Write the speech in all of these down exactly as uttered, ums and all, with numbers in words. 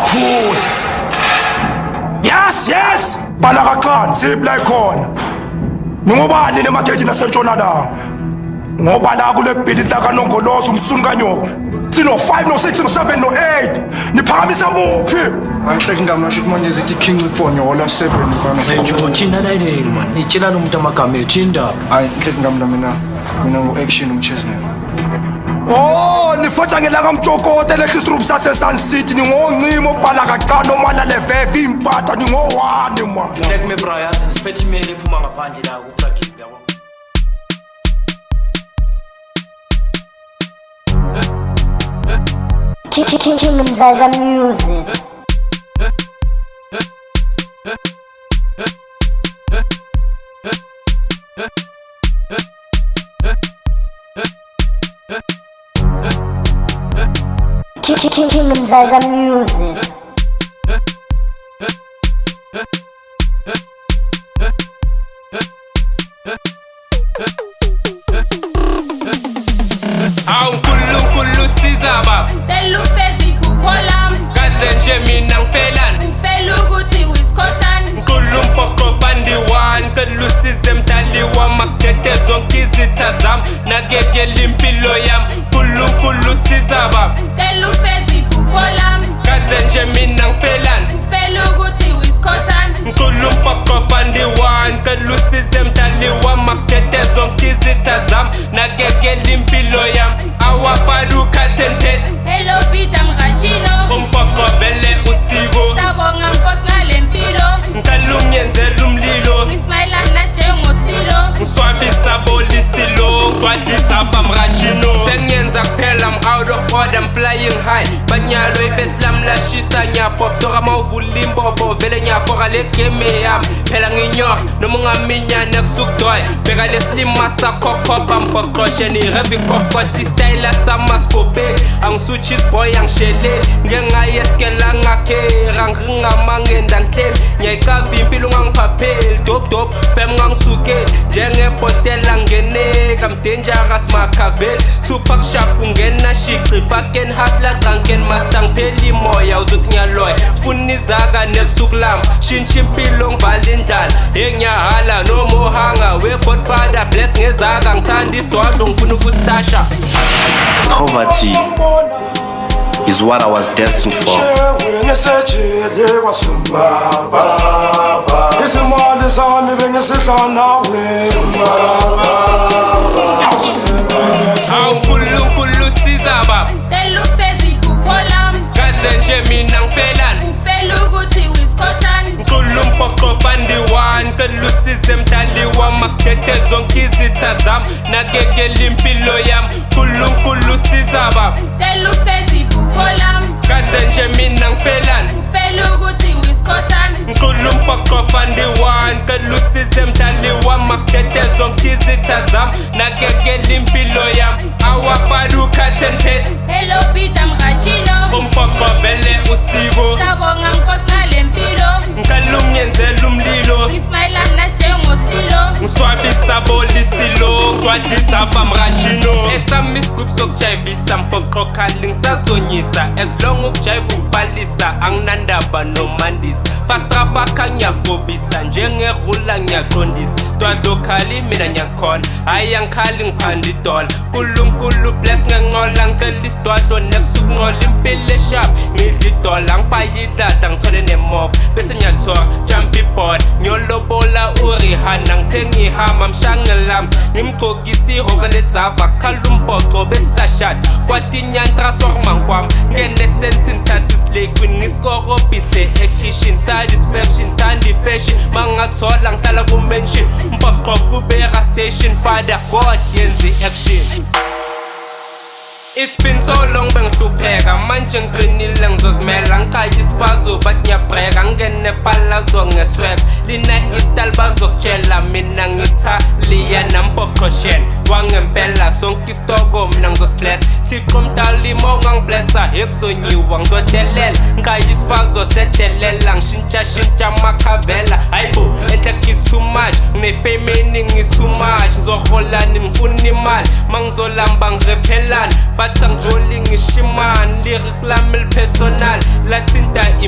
Cruise. Yes, yes. Balakakan, zip like corn. Ngobani nemakhethi nasentshonalanga. Ngoba la kule bhili lakanongolozo umsunkanyo. Sino five, no six, no seven, no eight. Niphakamisa muphi? Angihleki ngamnasho ukuthi manje zithi king iphonyo wala seven kana Ngisho thina layini man. Itshela umuntu amagama ethu indaba. hayi ngihleki ngamla mina mina ngo-action umchesney. Oh, nifotsha ngelaka mtshokote lehlisirupu sase-Sun City. Ningoncimo balakaqala omana leveve impatha ningowani man. Check me bro yazi siphethe imali ephuma ngaphandle la ku-plugin yabo. King Mzaza Music. King Mzaza Music. Aw kullu kullu sizaba Telu fezi kukolam Kazenje mina ngifelan Ufelu ukuthi wiskotan Kullu mpoko fandi wan Kullu size mtali wa makete zonke izitha zam Nakekela impilo yam Kullu kullu sizaba Telu fezi kukolam Kazenje mina ngifelan Ufelu ukuthi wiskotan Kullu mpoko fandi wan Kullu size mtali wa makete zonke izitha zam Nakekela impilo yam Awafadu cut and paste Hello Peter Mrachino Umpoko vele usiko Tabonga nkosi ngale mpilo Nkalungenzela umlilo Ngismayela nasijengostilo Swabisa bolisilo Kwadlisa pamrachino Sengenza kuphela I'm out of order I'm flying high Banyalo ifesi lam lashisa nyapop Tora mawuvula imbobo Vele nyakora le game yam Phela nginyora noma ungaminya nekusukudwayo Bheka lesilima sakhokhopha mpokoshe ni heavy kokoti style samaskope Angisuchis boy angishele Ngengaye skela ngakera Ngingamangenda ngihleli Nyayikava impilo ngangiphapheli Dop dop fem ngangisuke Njengebhotela ngeneka I'm dangerous makaveli Tupac sharp ungena shiqi Fucking hustler drunken master ngipheli moya Uzothi ngiyaloya Funa izaka nebusuku lami Shintsha impilo ngivala indlala Engiyahala nomohanga We Godfather bless ngezaka Ngithanda isidwadlo ngifuna ukustasha Poverty is what I was destined for. Aw kullu kullu sizaba Telu fezi kukolam Kazenje mina ngifelan Ufelu ukuthi wiskotan Kullu mpoko fandi wan Kullu size mtali wa makete zonke izitha zam Nakekela impilo yam Kullu kullu sizaba Telu fezi kukolam Kazenje mina ngifelan Ufelu ukuthi wiskotan Kullu mpoko fandi wan Kullu size mtali wa makete zonke izitha zam Nakekela impilo yam Awafadu cut and paste Hello Peter Mrachino Umpoko vele usiko Tabonga nkosi ngale mpilo Nkalungenzela umlilo Ngismayela nasijengostilo Ngiswabisa bolisilo Kwadlisa pamrachino Esami scoop sokujayivisa mpoko khali ngisazonyisa As long ukujayiva ukubhalisa Anginandaba nomandisi Fast trafaka ngiyakobisa Njengerula ngiyaqondisa Dwadlo khali mina ngiyazikhona Hayi angikhali ngiphanda idola Nkulunkulu bless ngenqola Ngicela isidwadlo nebusuku nqola Impilo eshap ngidla idola Ngipayidlada ngithole nemofa Bese ngiyathora jump board Ngiyolobola uRihanna Ngithenga ihama mshangelams Ngimgqokisa ihoka ledzava Khala umbhoxo besashada Kwatinyanta sormankwam Ngene sense ngithatha islake Ngiskokobise ekitchen Satisfaction thandi fashion Mangasola ngihlala kumention Mphoxo kubeka station Father God yenzi action It's been so long bengihlupheka manje ngiqinile ngizozimela ngikhaya isifazo bathi ngiyabreka ngene phalazo ngesweka lina ital bazokutshela mina ngithaliya nampokhoshela wangempela sonke isitoko mina ngizosibless Thixo mdali mongangiblessa ekuzonyiwa ngizodelela ngikhaya isifazo sedelela ngishintsha shintsha amakhavela hayibo enhle kiss too much ngine-fame eningi is too much ngizoholani ngifuna imali mangizolamba ngirephelani Batang joling ishimani lyric lami personal lathinta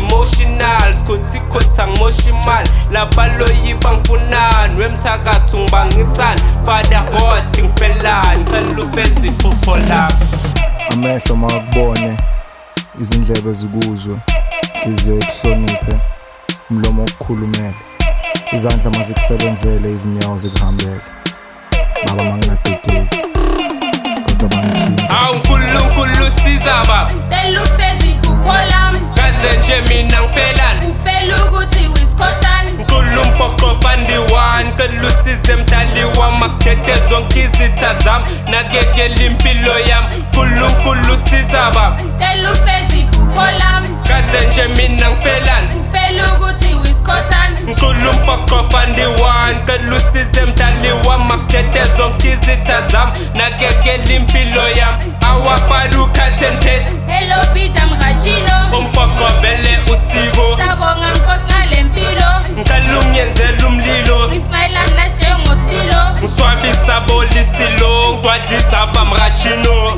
kuthi khotha ngimosha imali labaloyi bangifunani wemthakathu ngibangisani Father God ngifelani ngicela ufeze iphupho lami amehlo makubone izindlebe zikuzwe hliziyo ikuhloniphe umlomo okukhulumele izandla mazikusebenzele izinyawo zikuhambele baba mangingadedeki kodwa bangithini awu uNkulunkulu siza baba Cela ufeze iphupho lami kaze nje mina ngifelani Ufela ukuthi wiskothani Nkulumpoko fandiwani cela usize mdali wamakhethe zonke izitha zami nakekela impilo yami Nkulunkulu siza baba Cela ufeze iphupho lami kaze nje mina ngifelani Ufela ukuthi wiskothani Nkulumpoko fandiwani cela usize mdali wamakhethe zonke izitha zami nakekela impilo yami awafala u-cut and paste Hello Peter Mrachino umpoko vele usiko Sabonga nkosi ngale mpilo ngicela ungiyenzele umlilo Ismailani nasijengostilo ngiswabisa bolisilo ngwadlisa bamrachino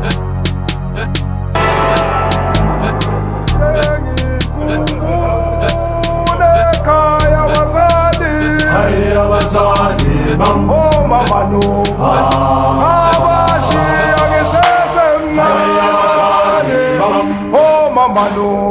abazali bam oh mama no abashiya ngisesemncane oh mama no